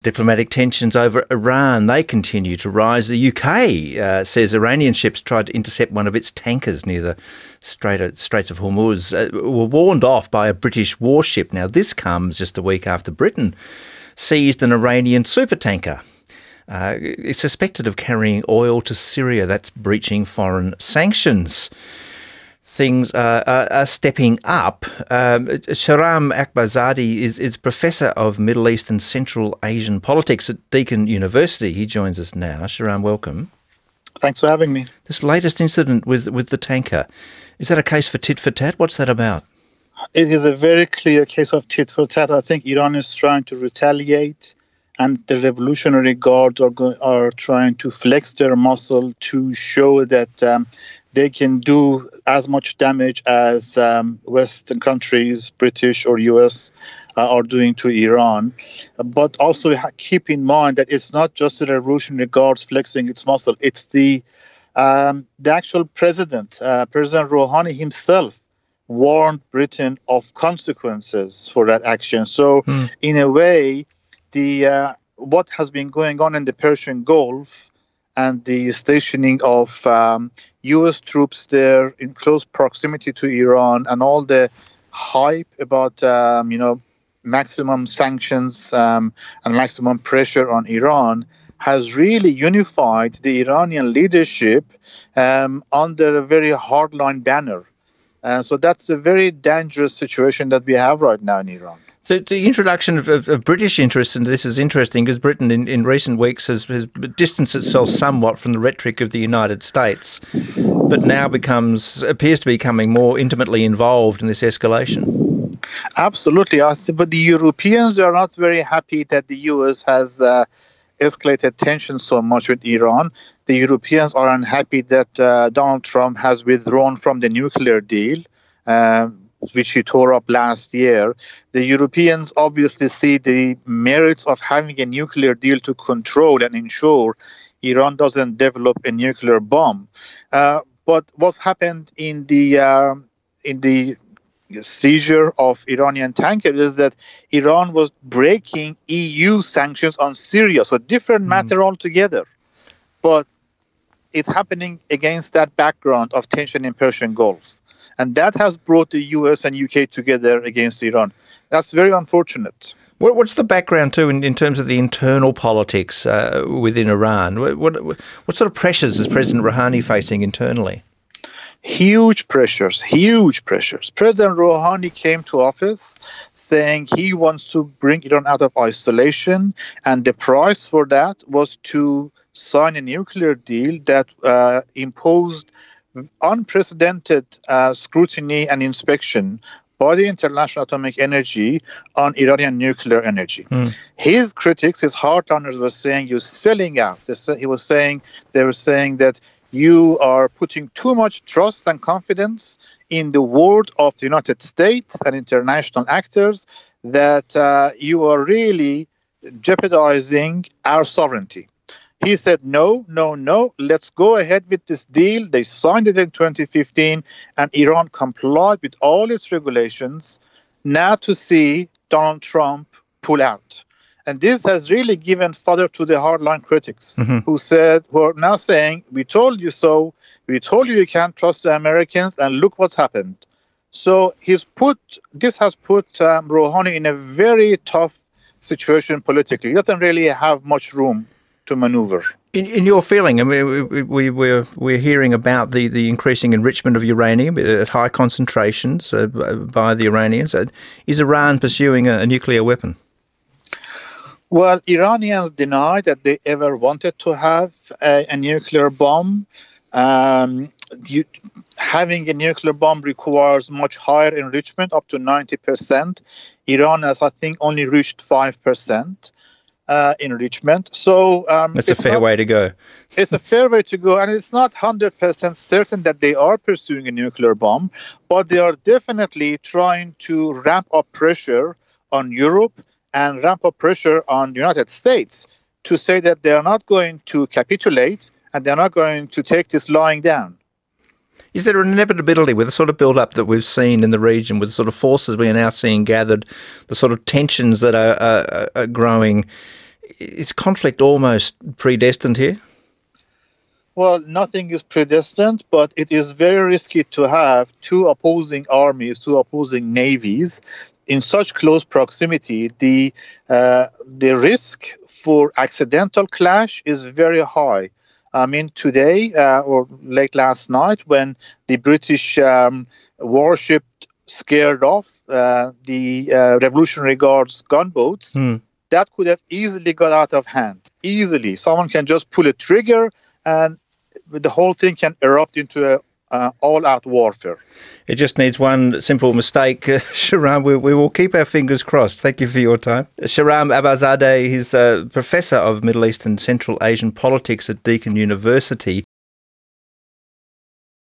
Diplomatic tensions over Iran, they continue to rise. The UK says Iranian ships tried to intercept one of its tankers near the Straits of Hormuz, were warned off by a British warship. Now, this comes just a week after Britain seized an Iranian supertanker. It's suspected of carrying oil to Syria. That's breaching foreign sanctions. Things are stepping up. Shahram Akbarzadeh is Professor of Middle East and Central Asian Politics at Deakin University. He joins us now. Shahram, welcome. Thanks for having me. This latest incident with the tanker, is that a case for tit for tat? What's that about? It is a very clear case of tit for tat. I think Iran is trying to retaliate, and the Revolutionary Guard are trying to flex their muscle to show that they can do as much damage as Western countries, British or US, are doing to Iran. But also keep in mind that it's not just the Revolutionary Guards flexing its muscle. It's the actual president, President Rouhani himself, warned Britain of consequences for that action. So in a way, what has been going on in the Persian Gulf and the stationing of U.S. troops there in close proximity to Iran and all the hype about, maximum sanctions and maximum pressure on Iran has really unified the Iranian leadership under a very hardline banner. So that's a very dangerous situation that we have right now in Iran. The introduction of British interest in this is interesting because Britain in recent weeks has distanced itself somewhat from the rhetoric of the United States, but now appears to be becoming more intimately involved in this escalation. Absolutely. But the Europeans are not very happy that the US has escalated tensions so much with Iran. The Europeans are unhappy that Donald Trump has withdrawn from the nuclear deal, which he tore up last year. The Europeans obviously see the merits of having a nuclear deal to control and ensure Iran doesn't develop a nuclear bomb. But what's happened in the seizure of Iranian tanker is that Iran was breaking EU sanctions on Syria. So different matter altogether. But it's happening against that background of tension in Persian Gulf. And that has brought the US and UK together against Iran. That's very unfortunate. What's the background, too, in terms of the internal politics within Iran? What sort of pressures is President Rouhani facing internally? Huge pressures. President Rouhani came to office saying he wants to bring Iran out of isolation, and the price for that was to sign a nuclear deal that imposed unprecedented scrutiny and inspection by the International Atomic Energy on Iranian nuclear energy. His critics, his hardliners, were saying you're selling out. They were saying that you are putting too much trust and confidence in the word of the United States and international actors, that you are really jeopardizing our sovereignty. He said, no, let's go ahead with this deal. They signed it in 2015, and Iran complied with all its regulations. Now to see Donald Trump pull out. And this has really given fodder to the hardline critics who are now saying, we told you so, we told you can't trust the Americans, and look what's happened. So this has put Rouhani in a very tough situation politically. He doesn't really have much room to maneuver. In your feeling, I mean, we're hearing about the increasing enrichment of uranium at high concentrations by the Iranians. Is Iran pursuing a nuclear weapon? Well, Iranians deny that they ever wanted to have a nuclear bomb. Having a nuclear bomb requires much higher enrichment, up to 90%. Iran has, I think, only reached 5%. Enrichment. So that's a fair way to go. It's a fair way to go, and it's not 100% certain that they are pursuing a nuclear bomb, but they are definitely trying to ramp up pressure on Europe and ramp up pressure on the United States to say that they are not going to capitulate and they're not going to take this lying down. Is there an inevitability with the sort of build-up that we've seen in the region, with the sort of forces we are now seeing gathered, the sort of tensions that are growing? is conflict almost predestined here? Well, nothing is predestined, but it is very risky to have two opposing armies, two opposing navies in such close proximity. The risk for accidental clash is very high. I mean, today or late last night, when the British warship scared off the Revolutionary Guard's gunboats, that could have easily got out of hand. Easily. Someone can just pull a trigger and the whole thing can erupt into a all-out warfare. It just needs one simple mistake. Shahram, we will keep our fingers crossed. Thank you for your time. Shahram Abarzadeh, he's a professor of Middle East and Central Asian politics at Deakin University.